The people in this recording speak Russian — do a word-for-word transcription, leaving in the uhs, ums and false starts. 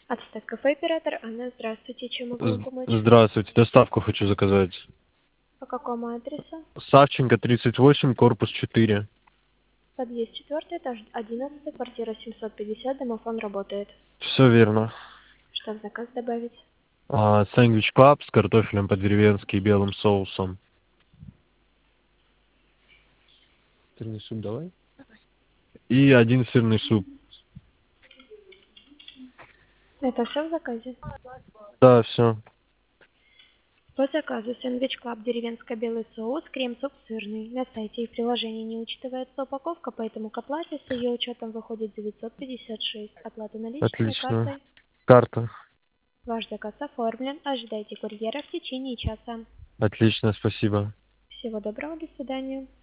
Отставь кафе оператор. Анна, здравствуйте. Чем могу вам помочь? Здравствуйте, доставку хочу заказать. По какому адресу? Савченко, тридцать восемь, корпус четыре. Подъезд четвертый, этаж одиннадцатый, квартира семьсот пятьдесят, домофон работает. Все верно. Что в заказ добавить? А, сэндвич клаб с картофелем по-деревенски и белым соусом. Сырный суп давай. И один сырный суп. Это все в заказе? Да, все. По заказу сэндвич клаб деревенско белый соус, крем-суп сырный. На сайте и в приложении не учитывается упаковка, поэтому к оплате с ее учетом выходит девятьсот пятьдесят шесть. Оплата наличными, Отлично. картой. Карта. Ваш заказ оформлен. Ожидайте курьера в течение часа. Отлично, спасибо. Всего доброго, до свидания.